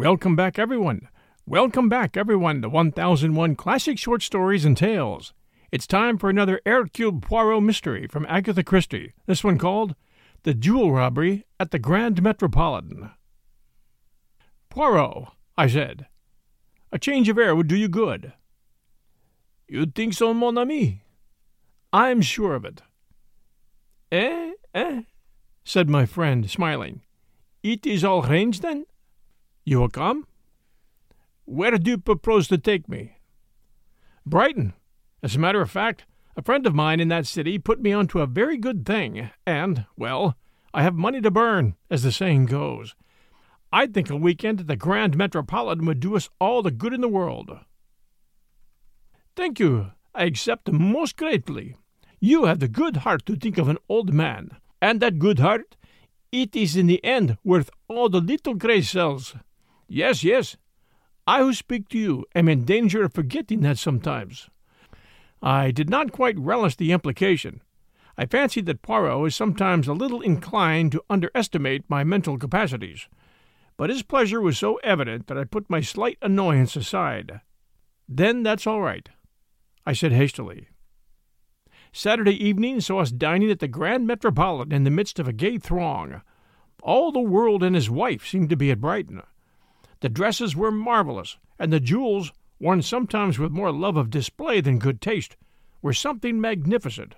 Welcome back, everyone. Welcome back, everyone, to 1001 Classic Short Stories and Tales. It's time for another Hercule Poirot mystery from Agatha Christie, this one called The Jewel Robbery at the Grand Metropolitan. "Poirot," I said, "a change of air would do you good." "You think so, mon ami?" "I'm sure of it." "Eh, said my friend, smiling. "It is all arranged, then? You will come? Where do you propose to take me?" "Brighton. As a matter of fact, a friend of mine in that city put me on to a very good thing, and, well, I have money to burn, as the saying goes. I think a weekend at the Grand Metropolitan would do us all the good in the world." "Thank you. I accept most gratefully. You have the good heart to think of an old man, and that good heart, it is in the end worth all the little gray cells. Yes, I who speak to you am in danger of forgetting that sometimes." I did not quite relish the implication. I fancied that Poirot was sometimes a little inclined to underestimate my mental capacities, but his pleasure was so evident that I put my slight annoyance aside. "Then that's all right," I said hastily. Saturday evening saw us dining at the Grand Metropolitan in the midst of a gay throng. All the world and his wife seemed to be at Brighton. The dresses were marvelous, and the jewels, worn sometimes with more love of display than good taste, were something magnificent.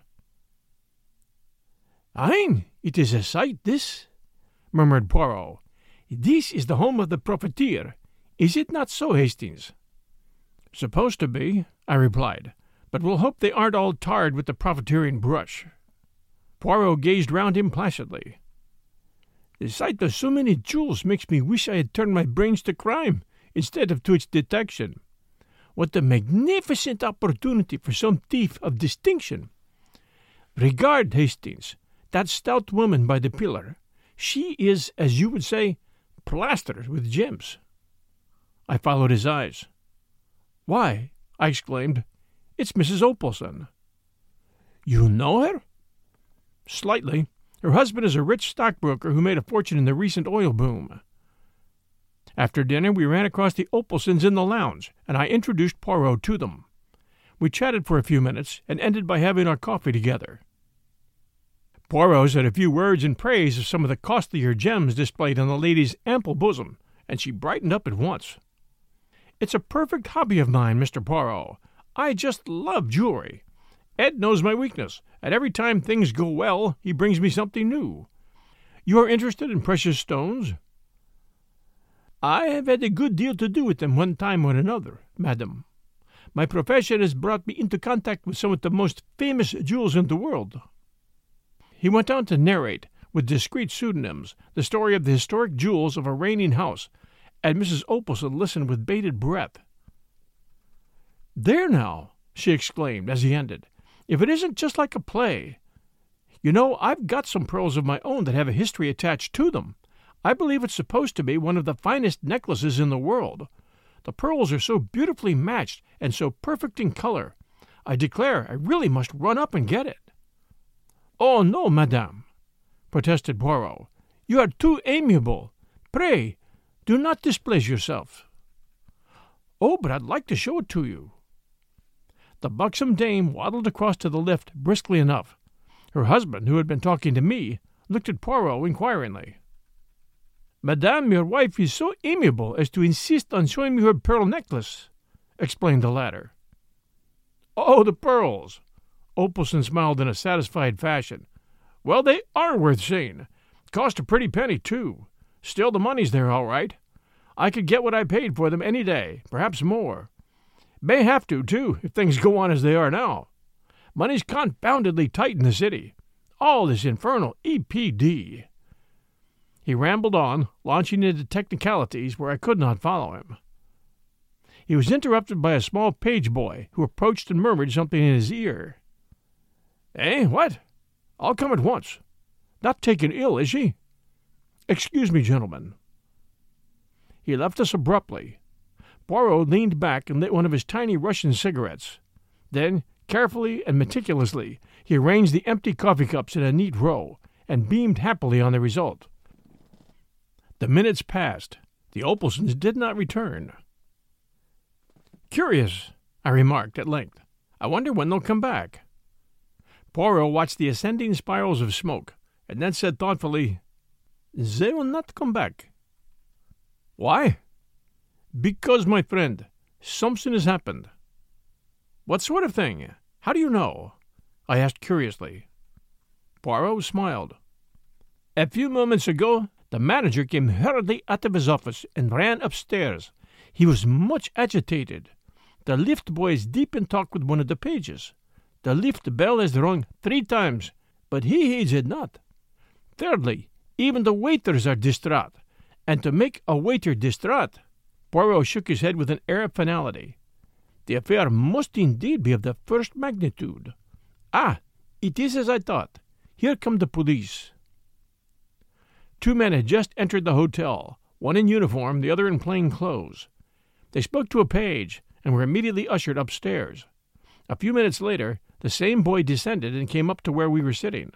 "Hein, it is a sight, this," murmured Poirot. "This is the home of the profiteer. Is it not so, Hastings?" "Supposed to be," I replied, "but we'll hope they aren't all tarred with the profiteering brush." Poirot gazed round him placidly. "The sight of so many jewels makes me wish I had turned my brains to crime instead of to its detection. What a magnificent opportunity for some thief of distinction! Regard, Hastings, that stout woman by the pillar. She is, as you would say, plastered with gems." I followed his eyes. "Why," I exclaimed, "it's Mrs. Opalson." "You know her?" "Slightly. Her husband is a rich stockbroker who made a fortune in the recent oil boom." After dinner we ran across the Opalsons in the lounge, and I introduced Poirot to them. We chatted for a few minutes, and ended by having our coffee together. Poirot said a few words in praise of some of the costlier gems displayed on the lady's ample bosom, and she brightened up at once. "It's a perfect hobby of mine, Mr. Poirot. I just love jewelry. Ed knows my weakness, and every time things go well, he brings me something new. You are interested in precious stones?" "I have had a good deal to do with them one time or another, madam. My profession has brought me into contact with some of the most famous jewels in the world." He went on to narrate, with discreet pseudonyms, the story of the historic jewels of a reigning house, and Mrs. Opalson listened with bated breath. "There now," she exclaimed as he ended, "if it isn't just like a play! You know, I've got some pearls of my own that have a history attached to them. I believe it's supposed to be one of the finest necklaces in the world. The pearls are so beautifully matched and so perfect in color. I declare I really must run up and get it." "Oh, no, madame," protested Poirot. "You are too amiable. Pray, do not displease yourself." "Oh, but I'd like to show it to you." The buxom dame waddled across to the lift briskly enough. Her husband, who had been talking to me, looked at Poirot inquiringly. "Madame, your wife is so amiable as to insist on showing me her pearl necklace," explained the latter. "Oh, the pearls!" Opalson smiled in a satisfied fashion. "Well, they are worth seeing. Cost a pretty penny, too. Still, the money's there all right. I could get what I paid for them any day, perhaps more. May have to, too, if things go on as they are now. Money's confoundedly tight in the city. All this infernal EPD." He rambled on, launching into technicalities where I could not follow him. He was interrupted by a small page boy who approached and murmured something in his ear. "Eh, what? I'll come at once. Not taken ill, is she? Excuse me, gentlemen." He left us abruptly. Poirot leaned back and lit one of his tiny Russian cigarettes. Then, carefully and meticulously, he arranged the empty coffee cups in a neat row, and beamed happily on the result. The minutes passed. The Opalsons did not return. "Curious," I remarked at length. "I wonder when they'll come back." Poirot watched the ascending spirals of smoke, and then said thoughtfully, "They will not come back." "Why?" "Because, my friend, something has happened." "What sort of thing? How do you know?" I asked curiously. Poirot smiled. "A few moments ago, the manager came hurriedly out of his office and ran upstairs. He was much agitated. The lift boy is deep in talk with one of the pages. The lift bell has rung 3 times, but he heeds it not. Thirdly, even the waiters are distraught, and to make a waiter distraught—" Poirot shook his head with an air of finality. "The affair must indeed be of the first magnitude. Ah, it is as I thought. Here come the police." 2 men had just entered the hotel, one in uniform, the other in plain clothes. They spoke to a page and were immediately ushered upstairs. A few minutes later, the same boy descended and came up to where we were sitting.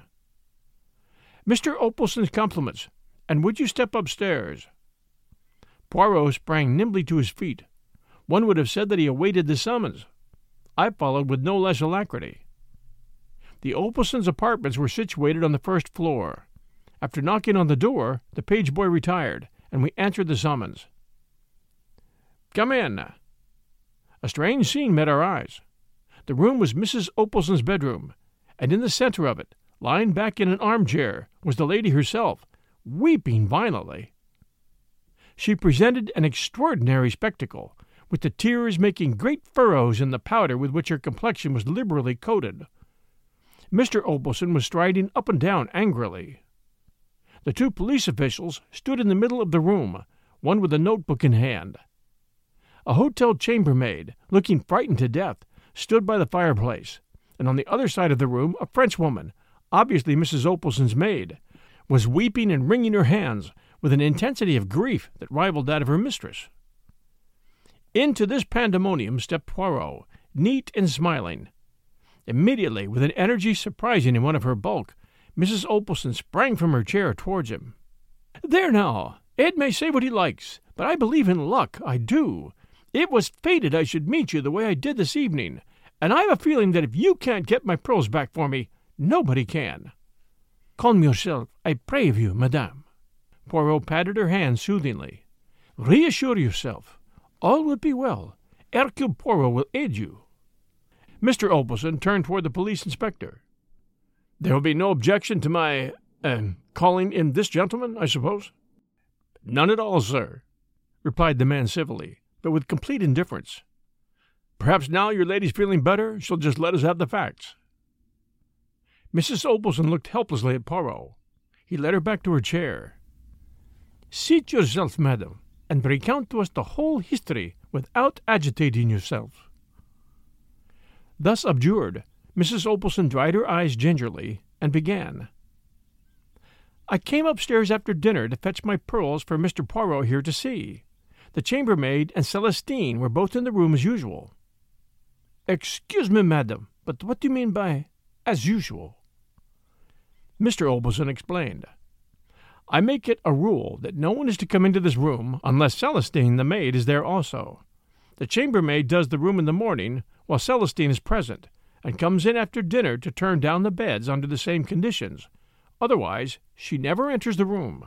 "Mr. Opalson's compliments, and would you step upstairs?" Poirot sprang nimbly to his feet. One would have said that he awaited the summons. I followed with no less alacrity. The Opalsons' apartments were situated on the first floor. After knocking on the door, the page boy retired, and we answered the summons. "Come in." A strange scene met our eyes. The room was Mrs. Opalson's bedroom, and in the center of it, lying back in an armchair, was the lady herself, weeping violently. She presented an extraordinary spectacle, with the tears making great furrows in the powder with which her complexion was liberally coated. Mr. Opalson was striding up and down angrily. The 2 police officials stood in the middle of the room, one with a notebook in hand. A hotel chambermaid, looking frightened to death, stood by the fireplace, and on the other side of the room a Frenchwoman, obviously Mrs. Opalson's maid, was weeping and wringing her hands with an intensity of grief that rivaled that of her mistress. Into this pandemonium stepped Poirot, neat and smiling. Immediately, with an energy surprising in one of her bulk, Mrs. Opalson sprang from her chair towards him. "There now, Ed may say what he likes, but I believe in luck, I do. It was fated I should meet you the way I did this evening, and I have a feeling that if you can't get my pearls back for me, nobody can. Calm yourself, I pray of you, madame." Poirot patted her hand soothingly. "Reassure yourself. All will be well. Hercule Poirot will aid you." Mr. Opalson turned toward the police inspector. "There will be no objection to my calling in this gentleman, I suppose?" "None at all, sir," replied the man civilly, but with complete indifference. "Perhaps now your lady's feeling better, she'll just let us have the facts." Mrs. Opalson looked helplessly at Poirot. He led her back to her chair. "Seat yourself, madam, and recount to us the whole history without agitating yourself." Thus abjured, Mrs. Opalson dried her eyes gingerly and began. "I came upstairs after dinner to fetch my pearls for Mr. Poirot here to see. The chambermaid and Celestine were both in the room as usual." "Excuse me, madam, but what do you mean by 'as usual'?" Mr. Opalson explained. "I make it a rule that no one is to come into this room unless Celestine, the maid, is there also. The chambermaid does the room in the morning, while Celestine is present, and comes in after dinner to turn down the beds under the same conditions. Otherwise, she never enters the room."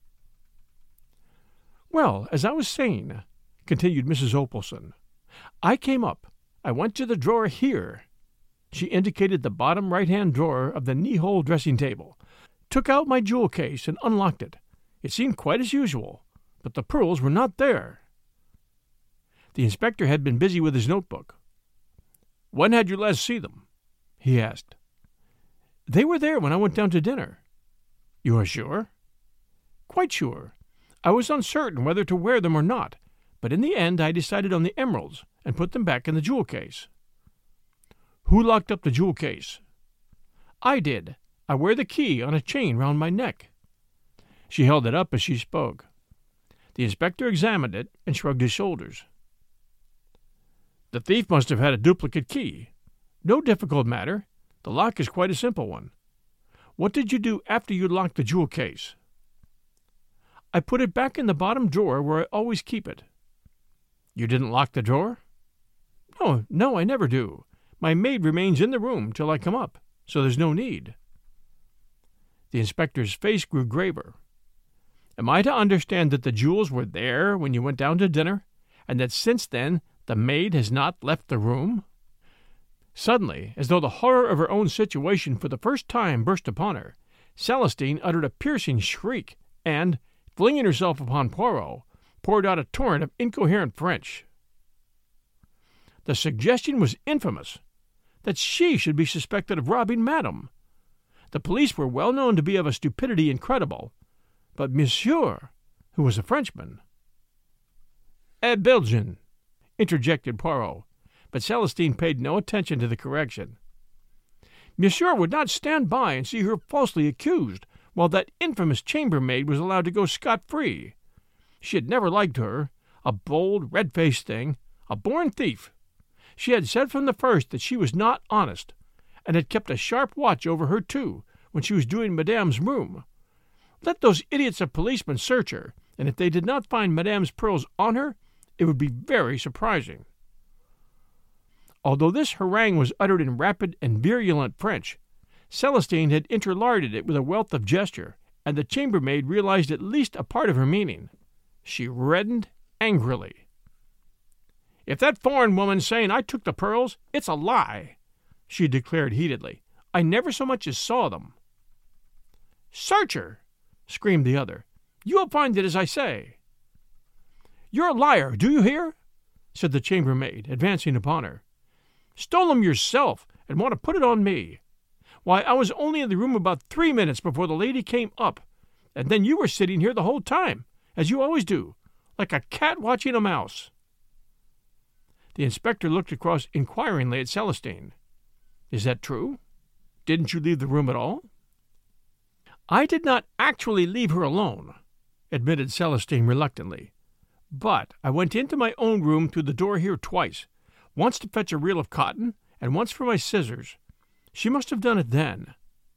"Well, as I was saying," continued Mrs. Opalson, "I came up. I went to the drawer here." She indicated the bottom right-hand drawer of the knee-hole dressing-table, took out my jewel case and unlocked it. It seemed quite as usual, but the pearls were not there. The inspector had been busy with his notebook. "When had you last seen them?" he asked. "They were there when I went down to dinner." "You are sure?" "Quite sure. I was uncertain whether to wear them or not, but in the end I decided on the emeralds and put them back in the jewel case." "Who locked up the jewel case?" "I did. I wear the key on a chain round my neck." She held it up as she spoke. The inspector examined it and shrugged his shoulders. "The thief must have had a duplicate key. No difficult matter. The lock is quite a simple one. What did you do after you locked the jewel case?" I put it back in the bottom drawer where I always keep it." "You didn't lock the drawer?" No, I never do. My maid remains in the room till I come up, so there's no need." The inspector's face grew graver. "Am I to understand that the jewels were there when you went down to dinner, and that since then the maid has not left the room?" Suddenly, as though the horror of her own situation for the first time burst upon her, Celestine uttered a piercing shriek, and, flinging herself upon Poirot, poured out a torrent of incoherent French. The suggestion was infamous. That she should be suspected of robbing Madame. The police were well known to be of a stupidity incredible, but Monsieur, who was a Frenchman— "A Belgian," interjected Poirot, but Celestine paid no attention to the correction. "Monsieur would not stand by and see her falsely accused, while that infamous chambermaid was allowed to go scot-free. She had never liked her, a bold, red-faced thing, a born thief. She had said from the first that she was not honest, and had kept a sharp watch over her, too, when she was doing Madame's room. Let those idiots of policemen search her, and if they did not find Madame's pearls on her, it would be very surprising." Although this harangue was uttered in rapid and virulent French, Celestine had interlarded it with a wealth of gesture, and the chambermaid realized at least a part of her meaning. She reddened angrily. "If that foreign woman's saying I took the pearls, it's a lie," she declared heatedly. "I never so much as saw them." "Search her!" screamed the other. "You will find it as I say." "You're a liar, do you hear?" said the chambermaid, advancing upon her. "Stole them yourself, and want to put it on me. Why, I was only in the room about 3 minutes before the lady came up, and then you were sitting here the whole time, as you always do, like a cat watching a mouse." The inspector looked across inquiringly at Celestine. "Is that true? Didn't you leave the room at all?" "I did not actually leave her alone," admitted Celestine reluctantly. "But I went into my own room through the door here twice, once to fetch a reel of cotton, and once for my scissors. She must have done it then."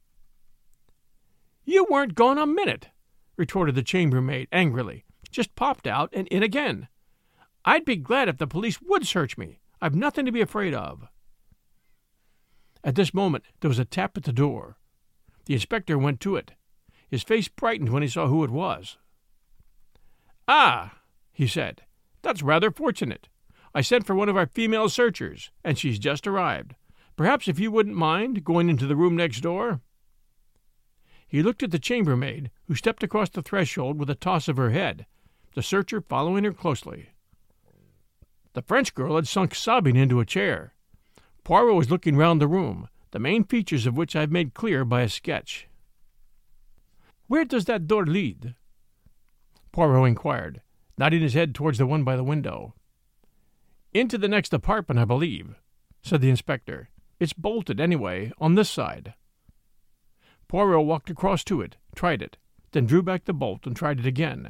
"You weren't gone a minute," retorted the chambermaid angrily. "Just popped out and in again. I'd be glad if the police would search me. I've nothing to be afraid of." At this moment there was a tap at the door. The inspector went to it. His face brightened when he saw who it was. "Ah," he said, "that's rather fortunate. I sent for one of our female searchers, and she's just arrived. Perhaps if you wouldn't mind going into the room next door." He looked at the chambermaid, who stepped across the threshold with a toss of her head, the searcher following her closely. The French girl had sunk sobbing into a chair. Poirot was looking round the room, the main features of which I have made clear by a sketch. "Where does that door lead?" Poirot inquired, nodding his head towards the one by the window. "Into the next apartment, I believe," said the inspector. "It's bolted, anyway, on this side." Poirot walked across to it, tried it, then drew back the bolt and tried it again.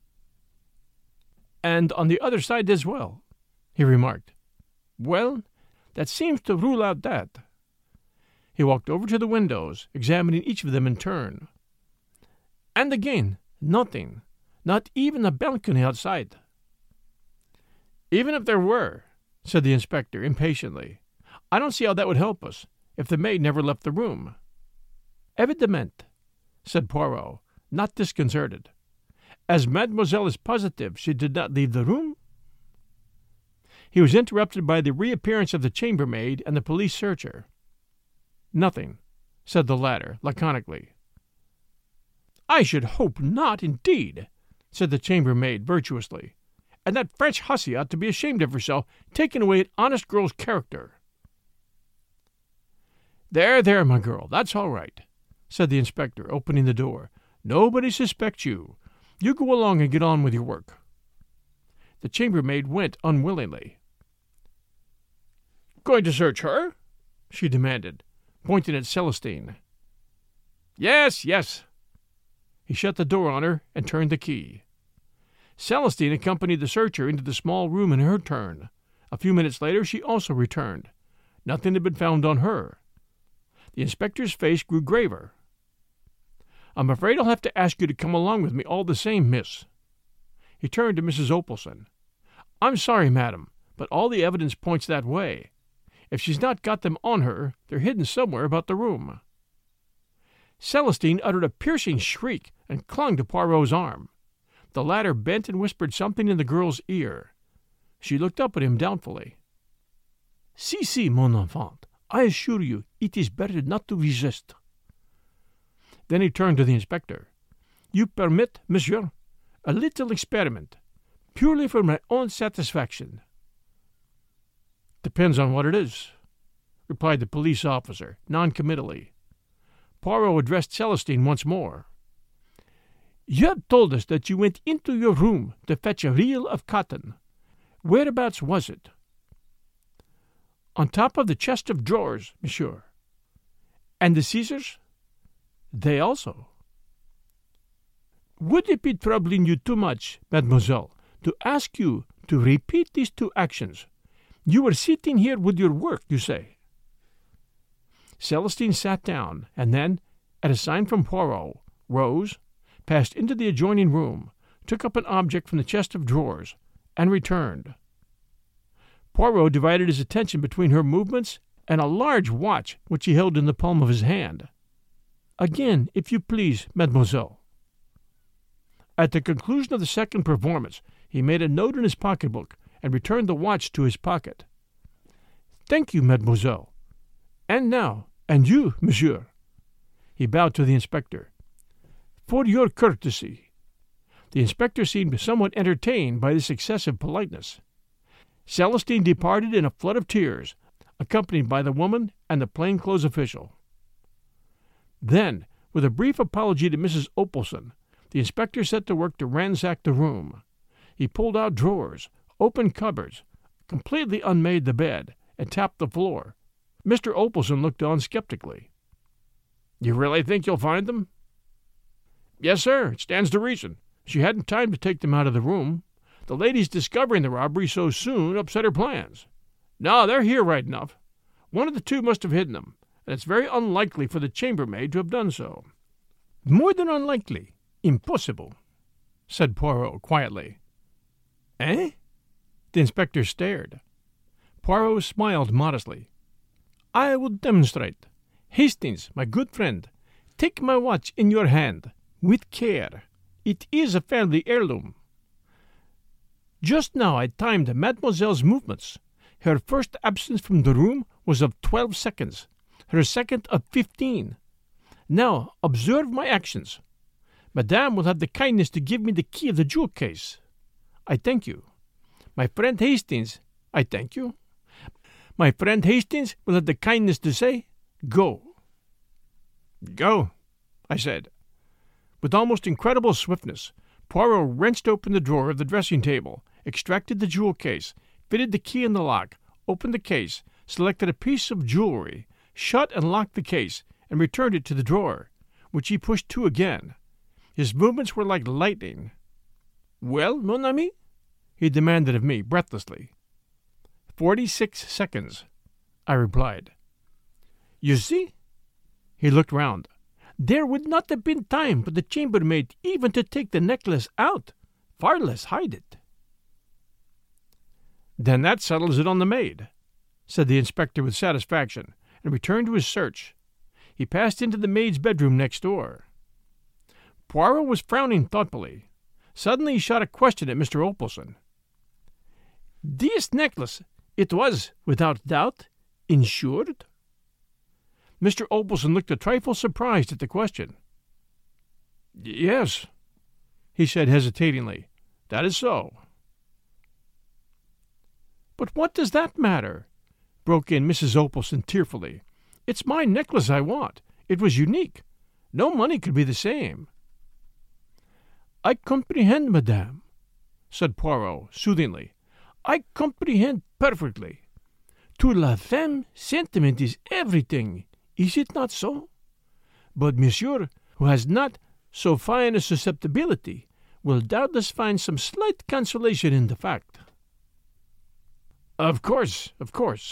"And on the other side as well," he remarked. "Well, that seems to rule out that." He walked over to the windows, examining each of them in turn. "And again, nothing, not even a balcony outside." "Even if there were," said the inspector impatiently, "I don't see how that would help us, if the maid never left the room." "Evidement," said Poirot, not disconcerted. "As mademoiselle is positive she did not leave the room—" He was interrupted by the reappearance of the chambermaid and the police searcher. "Nothing," said the latter laconically. "I should hope not, indeed," said the chambermaid virtuously. "And that French hussy ought to be ashamed of herself, taking away an honest girl's character." There, my girl, that's all right," said the inspector, opening the door. "Nobody suspects you. You go along and get on with your work." The chambermaid went unwillingly. "Going to search her?" she demanded, pointing at Celestine. Yes. He shut the door on her and turned the key. Celestine accompanied the searcher into the small room in her turn. A few minutes later she also returned. Nothing had been found on her. The inspector's face grew graver. I'm afraid I'll have to ask you to come along with me all the same, miss." He turned to Mrs. Opelson. "I'm sorry, madam, but all the evidence points that way. If she's not got them on her, they're hidden somewhere about the room." Celestine uttered a piercing shriek and clung to Poirot's arm. The latter bent and whispered something in the girl's ear. She looked up at him doubtfully. Si, mon enfant, I assure you it is better not to resist." Then he turned to the inspector. "You permit, monsieur, a little experiment, purely for my own satisfaction." "Depends on what it is," replied the police officer, non-committally. Poirot addressed Celestine once more. "You have told us that you went into your room to fetch a reel of cotton. Whereabouts was it?" "On top of the chest of drawers, monsieur." "And the scissors?" "They also." "Would it be troubling you too much, mademoiselle, to ask you to repeat these two actions? You were sitting here with your work, you say." Celestine sat down, and then, at a sign from Poirot, rose, passed into the adjoining room, took up an object from the chest of drawers, and returned. Poirot divided his attention between her movements and a large watch which he held in the palm of his hand. "Again, if you please, mademoiselle." At the conclusion of the second performance, he made a note in his pocketbook and returned the watch to his pocket. "Thank you, mademoiselle. And now, and you, monsieur." He bowed to the inspector. "For your courtesy." The inspector seemed somewhat entertained by this excessive politeness. Celestine departed in a flood of tears, accompanied by the woman and the plainclothes official. Then, with a brief apology to Mrs. Opelson, the inspector set to work to ransack the room. He pulled out drawers, opened cupboards, completely unmade the bed, and tapped the floor. Mr. Opelson looked on skeptically. "You really think you'll find them?" "Yes, sir. It stands to reason. She hadn't time to take them out of the room. The lady's discovering the robbery so soon upset her plans. No, they're here right enough. One of the two must have hidden them, and it's very unlikely for the chambermaid to have done so." "More than unlikely. Impossible," said Poirot quietly. "Eh?" The inspector stared. Poirot smiled modestly. "I will demonstrate. Hastings, my good friend, take my watch in your hand, with care. It is a family heirloom. Just now I timed mademoiselle's movements. Her first absence from the room was of 12 seconds, her second of 15. Now observe my actions. Madame will have the kindness to give me the key of the jewel case. I thank you. My friend Hastings, I thank you. My friend Hastings will have the kindness to say, 'Go.'" "Go," I said. With almost incredible swiftness, Poirot wrenched open the drawer of the dressing table, extracted the jewel case, fitted the key in the lock, opened the case, selected a piece of jewelry, shut and locked the case, and returned it to the drawer, which he pushed to again. His movements were like lightning. "Well, mon ami?" he demanded of me, breathlessly. 46 seconds, I replied. "You see?" He looked round. "There would not have been time for the chambermaid even to take the necklace out, far less hide it." "Then that settles it on the maid," said the inspector with satisfaction, and returned to his search. He passed into the maid's bedroom next door. Poirot was frowning thoughtfully. Suddenly he shot a question at Mr. Opelson. "This necklace, it was, without doubt, insured?" Mr. Opelson looked a trifle surprised at the question. "Yes," he said hesitatingly. "That is so." "But what does that matter?" broke in Mrs. Opelson tearfully. "It's my necklace I want. It was unique. No money could be the same." "I comprehend, madame," said Poirot soothingly. "I comprehend perfectly. To la femme, sentiment is everything. Is it not so? But monsieur, who has not so fine a susceptibility, will doubtless find some slight consolation in the fact." Of course,"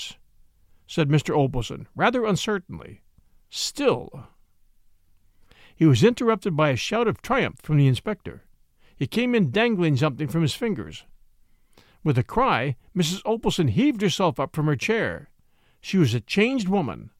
said Mr. Opelson, rather uncertainly. "Still—" He was interrupted by a shout of triumph from the inspector. He came in dangling something from his fingers. With a cry, Mrs. Opalson heaved herself up from her chair. She was a changed woman.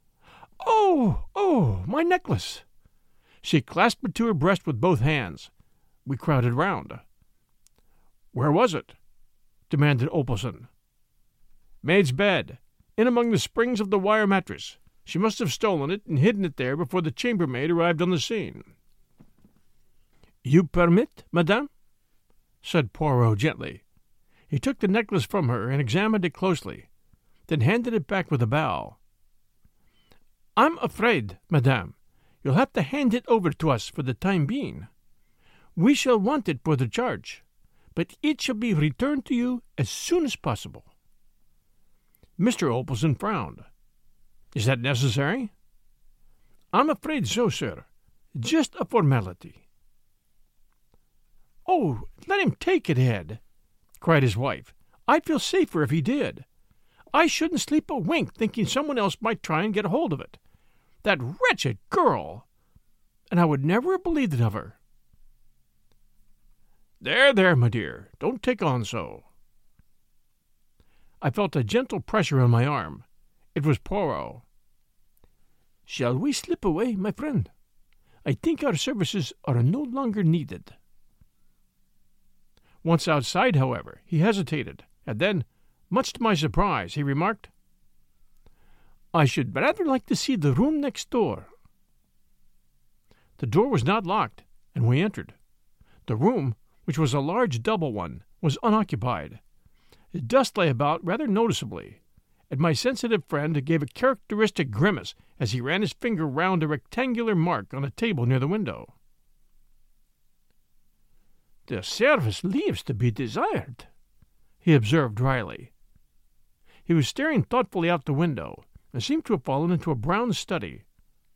Oh, my necklace! She clasped it to her breast with both hands. We crowded round. Where was it? Demanded Opalson. Maid's bed, in among the springs of the wire mattress. She must have stolen it and hidden it there before the chambermaid arrived on the scene. You permit, madame? Said Poirot gently. He took the necklace from her and examined it closely, then handed it back with a bow. I'm afraid, madame, you'll have to hand it over to us for the time being. We shall want it for the charge, but it shall be returned to you as soon as possible. Mr. Opalson frowned. Is that necessary? I'm afraid so, sir. Just a formality. Oh, let him take it, Ed, cried his wife. I'd feel safer if he did. I shouldn't sleep a wink thinking someone else might try and get hold of it. That wretched girl! And I would never have believed it of her. There, my dear, don't take on so. I felt a gentle pressure on my arm. It was Poirot. Shall we slip away, my friend? I think our services are no longer needed. Once outside, however, he hesitated, and then, much to my surprise, he remarked, I should rather like to see the room next door. The door was not locked, and we entered. The room, which was a large double one, was unoccupied. Dust lay about rather noticeably, and my sensitive friend gave a characteristic grimace as he ran his finger round a rectangular mark on a table near the window. The service leaves to be desired, he observed dryly. He was staring thoughtfully out the window, and seemed to have fallen into a brown study.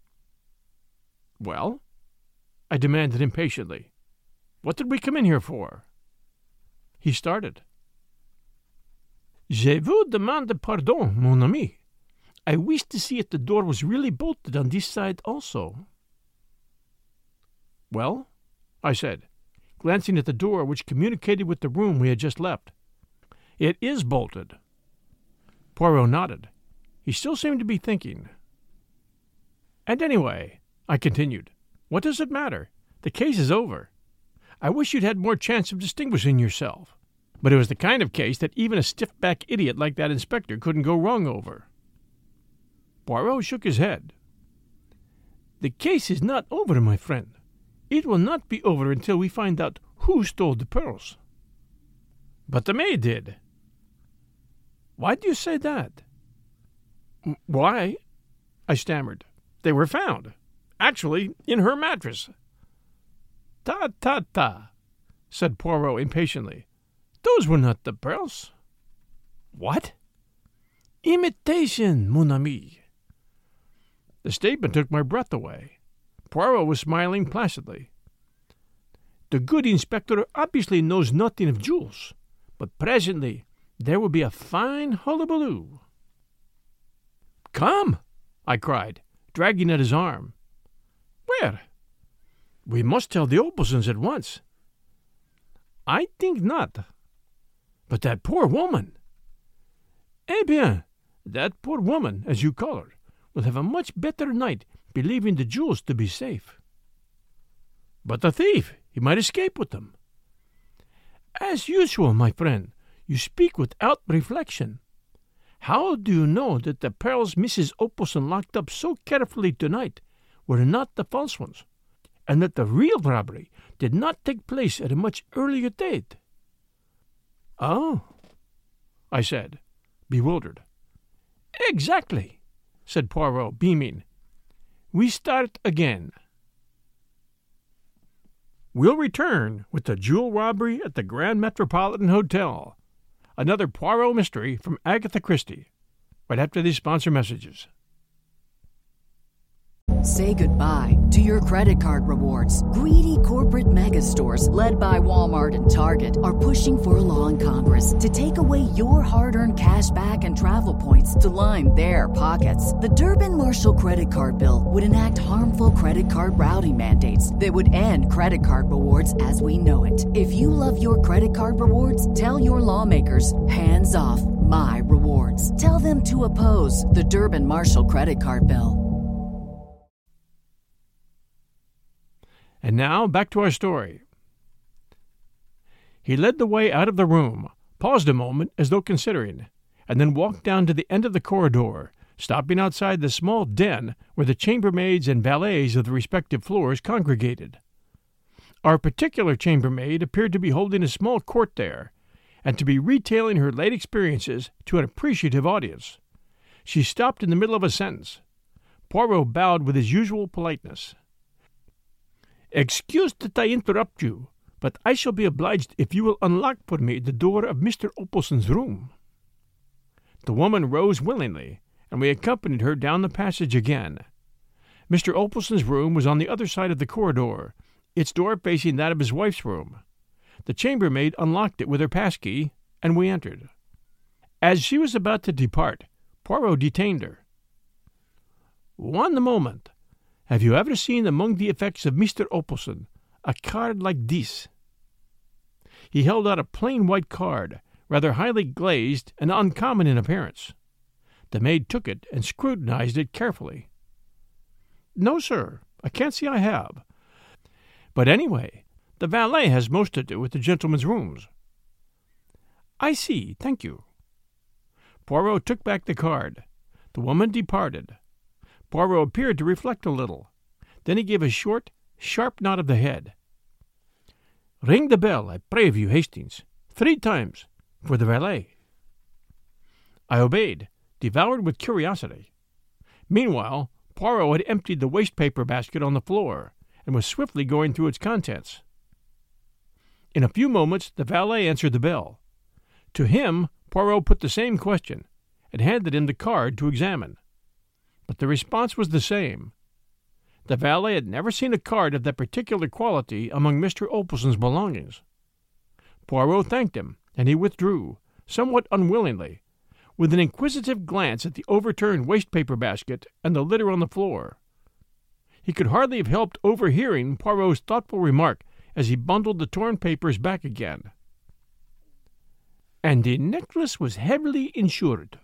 Well? I demanded impatiently. What did we come in here for? He started. Je vous demande pardon, mon ami. I wish to see if the door was really bolted on this side also. Well? I said, glancing at the door which communicated with the room we had just left. It is bolted. Poirot nodded. He still seemed to be thinking. And anyway, I continued, what does it matter? The case is over. I wish you'd had more chance of distinguishing yourself. But it was the kind of case that even a stiff-backed idiot like that inspector couldn't go wrong over. Poirot shook his head. The case is not over, my friend. It will not be over until we find out who stole the pearls. But the maid did. Why do you say that? Why? I stammered. They were found. Actually, in her mattress. Ta, said Poirot impatiently. Those were not the pearls. What? Imitation, mon ami. The statement took my breath away. Poirot was smiling placidly. The good inspector obviously knows nothing of jewels, but presently there will be a fine hullabaloo. Come, I cried, dragging at his arm. Where? We must tell the Opalsons at once. I think not. But that poor woman. Eh bien, that poor woman, as you call her, will have a much better night believing the jewels to be safe. But the thief, he might escape with them. As usual, my friend, you speak without reflection. How do you know that the pearls Mrs. Opalson locked up so carefully tonight were not the false ones, and that the real robbery did not take place at a much earlier date? Oh, I said, bewildered. Exactly, said Poirot, beaming. We start again. We'll return with the jewel robbery at the Grand Metropolitan Hotel. Another Poirot mystery from Agatha Christie, right after these sponsor messages. Say goodbye to your credit card rewards. Greedy corporate mega stores, led by Walmart and Target, are pushing for a law in Congress to take away your hard-earned cash back and travel points to line their pockets. The Durbin-Marshall credit card bill would enact harmful credit card routing mandates that would end credit card rewards as we know it. If you love your credit card rewards, tell your lawmakers, hands off my rewards. Tell them to oppose the Durbin-Marshall credit card bill. And now, back to our story. He led the way out of the room, paused a moment as though considering, and then walked down to the end of the corridor, stopping outside the small den where the chambermaids and valets of the respective floors congregated. Our particular chambermaid appeared to be holding a small court there, and to be retailing her late experiences to an appreciative audience. She stopped in the middle of a sentence. Poirot bowed with his usual politeness. "Excuse that I interrupt you, but I shall be obliged if you will unlock for me the door of Mr. Opalson's room." The woman rose willingly, and we accompanied her down the passage again. Mr. Opalson's room was on the other side of the corridor, its door facing that of his wife's room. The chambermaid unlocked it with her passkey, and we entered. As she was about to depart, Poirot detained her. "One moment. Have you ever seen among the effects of Mr. Opalson a card like this?" He held out a plain white card, rather highly glazed and uncommon in appearance. The maid took it and scrutinized it carefully. "No, sir, I can't see I have. But anyway, the valet has most to do with the gentlemen's rooms." "I see, thank you." Poirot took back the card. The woman departed. Poirot appeared to reflect a little. Then he gave a short, sharp nod of the head. "Ring the bell, I pray of you, Hastings, 3 times, for the valet." I obeyed, devoured with curiosity. Meanwhile, Poirot had emptied the waste-paper basket on the floor, and was swiftly going through its contents. In a few moments the valet answered the bell. To him Poirot put the same question, and handed him the card to examine. But the response was the same. The valet had never seen a card of that particular quality among Mr. Opalson's belongings. Poirot thanked him, and he withdrew, somewhat unwillingly, with an inquisitive glance at the overturned waste-paper basket and the litter on the floor. He could hardly have helped overhearing Poirot's thoughtful remark as he bundled the torn papers back again. "And the necklace was heavily insured."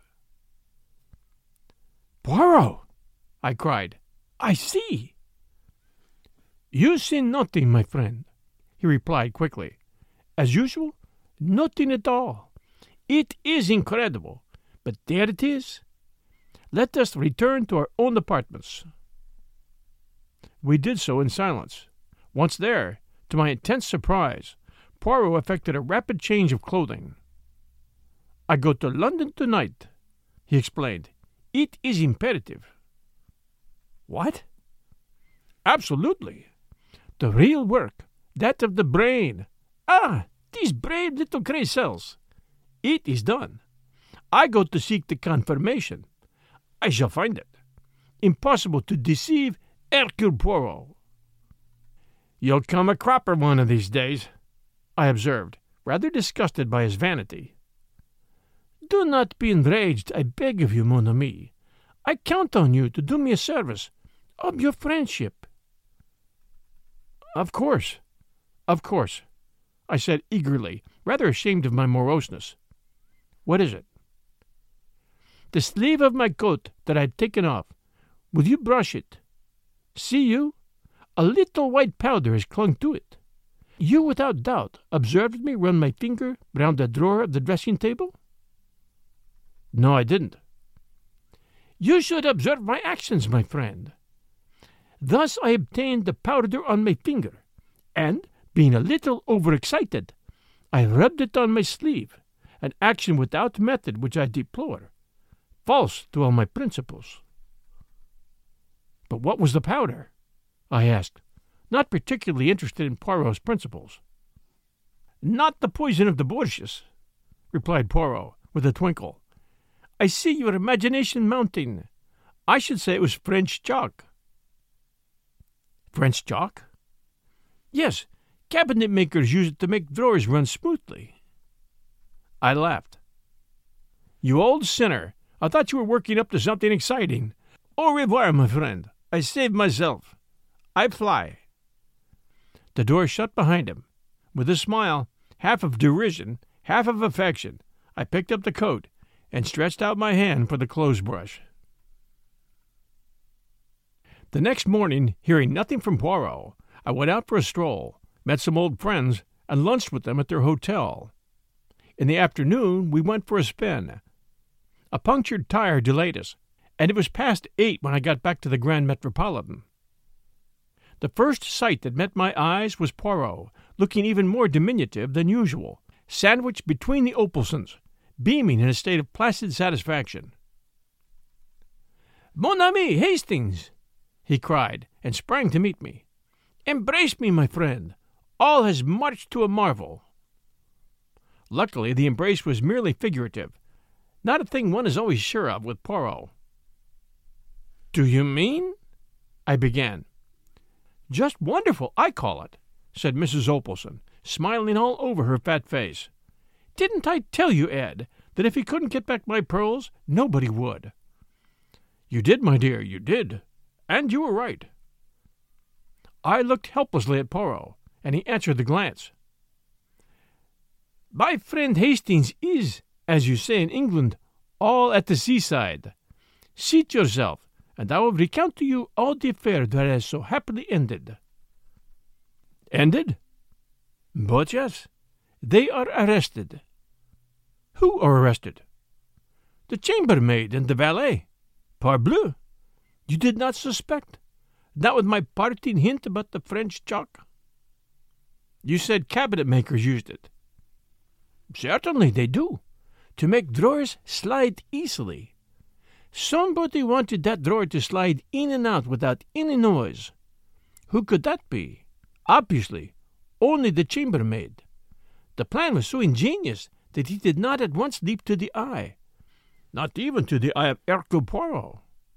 "Poirot!" I cried. "I see." "You see nothing, my friend," he replied quickly. "As usual, nothing at all. It is incredible, but there it is. Let us return to our own apartments." We did so in silence. Once there, to my intense surprise, Poirot effected a rapid change of clothing. "I go to London tonight," he explained. "It is imperative." "What?" "Absolutely. The real work, that of the brain. Ah, these brave little grey cells. It is done. I go to seek the confirmation. I shall find it. Impossible to deceive Hercule Poirot." "You'll come a cropper one of these days," I observed, rather disgusted by his vanity. "Do not be enraged, I beg of you, mon ami. I count on you to do me a service, of your friendship." Of course," I said eagerly, rather ashamed of my moroseness. "What is it?" "The sleeve of my coat that I had taken off. Will you brush it? See you? A little white powder has clung to it. You without doubt observed me run my finger round the drawer of the dressing-table?" "No, I didn't." "You should observe my actions, my friend. Thus I obtained the powder on my finger, and, being a little overexcited, I rubbed it on my sleeve, an action without method which I deplore, false to all my principles." "But what was the powder?" I asked, not particularly interested in Poirot's principles. "Not the poison of the Borgias," replied Poirot, with a twinkle. "I see your imagination mounting. I should say it was French chalk." French chalk? Yes, cabinet makers use it to make drawers run smoothly. I laughed. You old sinner, I thought you were working up to something exciting. Au revoir, my friend. I saved myself. I fly. The door shut behind him. With a smile, half of derision, half of affection, I picked up the coat and stretched out my hand for the clothes brush. The next morning, hearing nothing from Poirot, I went out for a stroll, met some old friends, and lunched with them at their hotel. In the afternoon, we went for a spin. A punctured tire delayed us, and it was past 8 when I got back to the Grand Metropolitan. The first sight that met my eyes was Poirot, looking even more diminutive than usual, sandwiched between the Opalsons, beaming in a state of placid satisfaction. "Mon ami, Hastings!" he cried, and sprang to meet me. "Embrace me, my friend. All has marched to a marvel." Luckily, the embrace was merely figurative, not a thing one is always sure of with Poirot. "Do you mean?" I began. "Just wonderful, I call it," said Mrs. Opalson, smiling all over her fat face. "Didn't I tell you, Ed, that if he couldn't get back my pearls, nobody would?" "You did, my dear, you did. And you were right." I looked helplessly at Poirot, and he answered the glance. "My friend Hastings is, as you say in England, all at the seaside. Seat yourself, and I will recount to you all the affair that has so happily ended." "Ended?" "But yes, they are arrested." "Who are arrested?" "The chambermaid and the valet. Parbleu! You did not suspect? Not with my parting hint about the French chalk?" "You said cabinet makers used it." "Certainly they do, to make drawers slide easily. Somebody wanted that drawer to slide in and out without any noise. Who could that be? Obviously, only the chambermaid. The plan was so ingenious that he did not at once leap to the eye, not even to the eye of Hercule Poirot.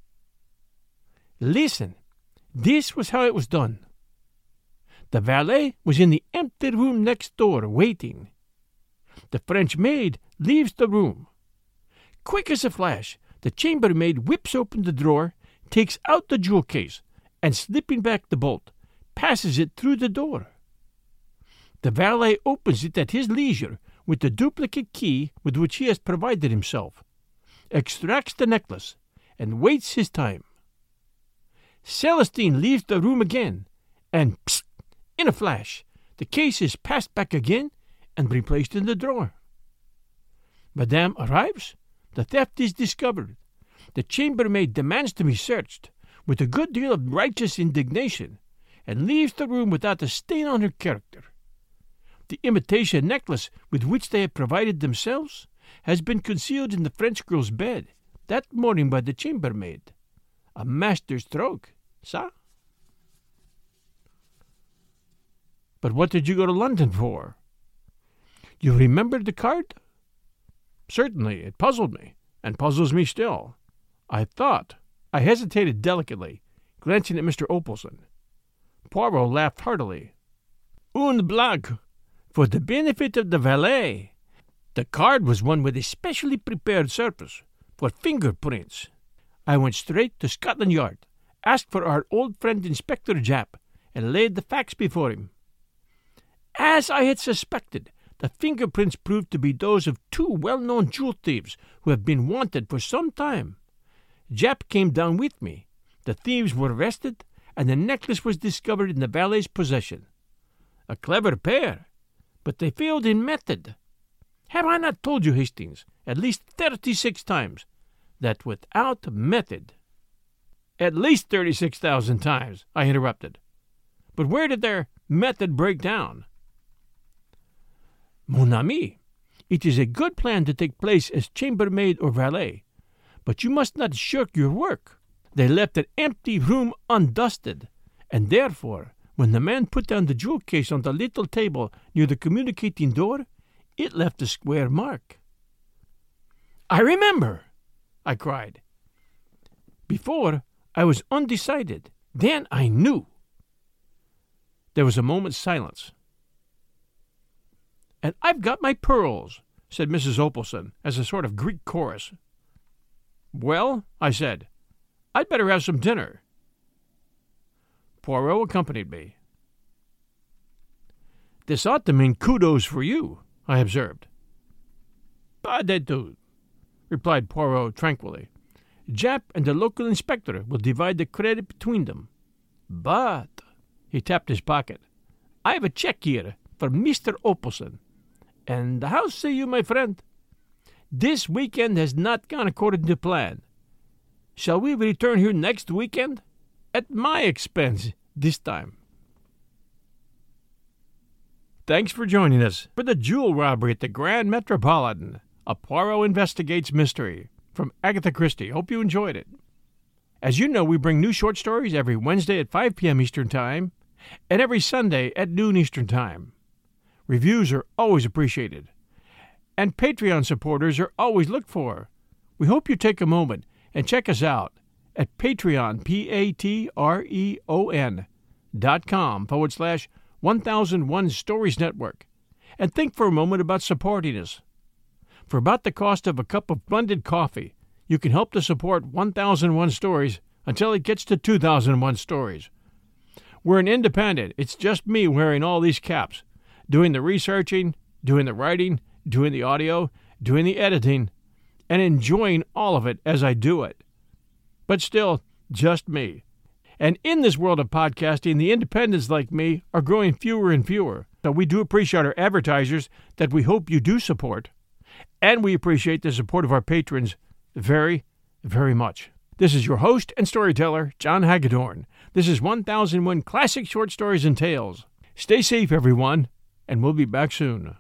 Listen, this was how it was done. The valet was in the empty room next door, waiting. The French maid leaves the room. Quick as a flash, the chambermaid whips open the drawer, takes out the jewel case, and slipping back the bolt, passes it through the door. The valet opens it at his leisure with the duplicate key with which he has provided himself, extracts the necklace, and waits his time. Celestine leaves the room again, and psst, in a flash, the case is passed back again and replaced in the drawer. Madame arrives, the theft is discovered. The chambermaid demands to be searched, with a good deal of righteous indignation, and leaves the room without a stain on her character. The imitation necklace with which they have provided themselves has been concealed in the French girl's bed that morning by the chambermaid. A master stroke, ça? But what did you go to London for? You remember the card? Certainly, it puzzled me, and puzzles me still. I hesitated delicately, glancing at Mr. Opalson. Poirot laughed heartily. Une blague, for the benefit of the valet. The card was one with a specially prepared surface for fingerprints. I went straight to Scotland Yard, asked for our old friend Inspector Japp, and laid the facts before him. As I had suspected, the fingerprints proved to be those of two well-known jewel thieves who have been wanted for some time. Japp came down with me. The thieves were arrested, and the necklace was discovered in the valet's possession. A clever pair, but they failed in method. Have I not told you, Hastings, at least 36 times, that without method— At least 36,000 times, I interrupted. But where did their method break down? Mon ami, it is a good plan to take place as chambermaid or valet, but you must not shirk your work. They left an empty room undusted, and therefore, when the man put down the jewel case on the little table near the communicating door, it left a square mark. I remember, I cried. Before, I was undecided. Then I knew. There was a moment's silence. "And I've got my pearls," said Mrs. Opalson, as a sort of Greek chorus. "Well," I said, "I'd better have some dinner." Poirot accompanied me. "This ought to mean kudos for you," I observed. "Pas du tout," replied Poirot tranquilly. "Jap and the local inspector will divide the credit between them. But," he tapped his pocket, "I have a check here for Mr. Opalson. And how say you, my friend? This weekend has not gone according to plan. Shall we return here next weekend? At my expense this time." Thanks for joining us for the jewel robbery at the Grand Metropolitan, a Poirot Investigates mystery from Agatha Christie. Hope you enjoyed it. As you know, we bring new short stories every Wednesday at 5 p.m. Eastern Time and every Sunday at noon Eastern Time. Reviews are always appreciated, and Patreon supporters are always looked for. We hope you take a moment and check us out at Patreon, patreon.com/1001 Stories Network, and think for a moment about supporting us. For about the cost of a cup of blended coffee, you can help to support 1001 Stories until it gets to 2001 Stories. We're an independent. It's just me wearing all these caps, doing the researching, doing the writing, doing the audio, doing the editing, and enjoying all of it as I do it. But still, just me. And in this world of podcasting, the independents like me are growing fewer and fewer. So we do appreciate our advertisers that we hope you do support. And we appreciate the support of our patrons very, very much. This is your host and storyteller, John Hagedorn. This is 1001 Classic Short Stories and Tales. Stay safe, everyone, and we'll be back soon.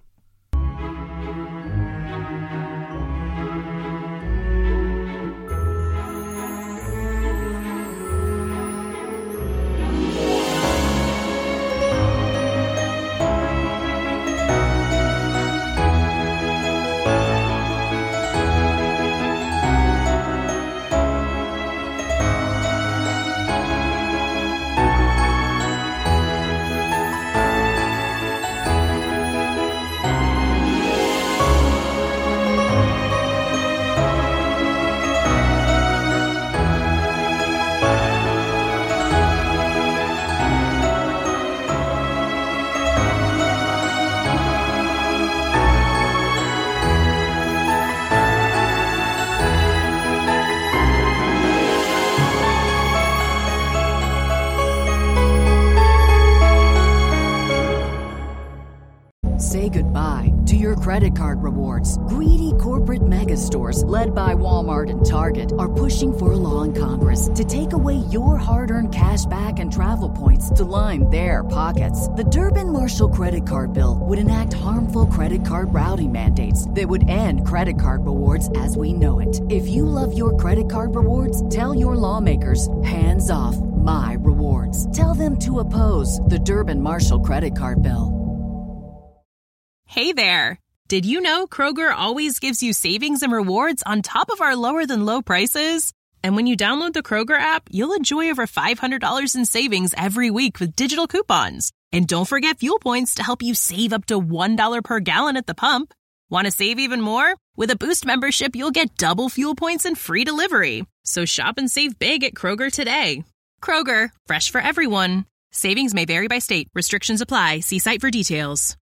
Say goodbye to your credit card rewards. Greedy corporate mega stores, led by Walmart and Target, are pushing for a law in Congress to take away your hard-earned cash back and travel points to line their pockets. The Durbin-Marshall credit card bill would enact harmful credit card routing mandates that would end credit card rewards as we know it. If you love your credit card rewards, tell your lawmakers, hands off my rewards. Tell them to oppose the Durbin-Marshall credit card bill. Hey there! Did you know Kroger always gives you savings and rewards on top of our lower-than-low prices? And when you download the Kroger app, you'll enjoy over $500 in savings every week with digital coupons. And don't forget fuel points to help you save up to $1 per gallon at the pump. Want to save even more? With a Boost membership, you'll get double fuel points and free delivery. So shop and save big at Kroger today. Kroger, fresh for everyone. Savings may vary by state. Restrictions apply. See site for details.